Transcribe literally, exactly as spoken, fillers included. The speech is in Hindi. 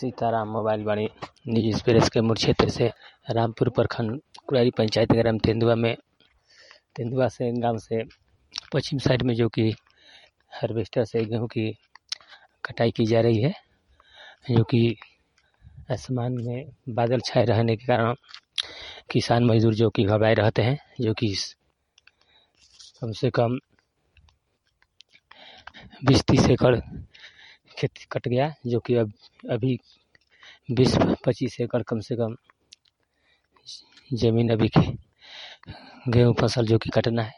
सीताराम मोबाइल वाणी निजी एक्सप्रेस के मुख्य क्षेत्र से रामपुर प्रखंड कुरारी पंचायत ग्राम तेंदुआ में तेंदुआ से गांव से पश्चिम साइड में जो कि हार्वेस्टर से गेहूं की कटाई की जा रही है, जो कि आसमान में बादल छाए रहने के कारण किसान मजदूर जो कि घबराए रहते हैं, जो कि कम से कम बीस तीस एकड़ खेती कट गया, जो कि अब अभी बीस पच्चीस एकड़ कम से कम जमीन अभी गेहूं फसल जो कि कटना है।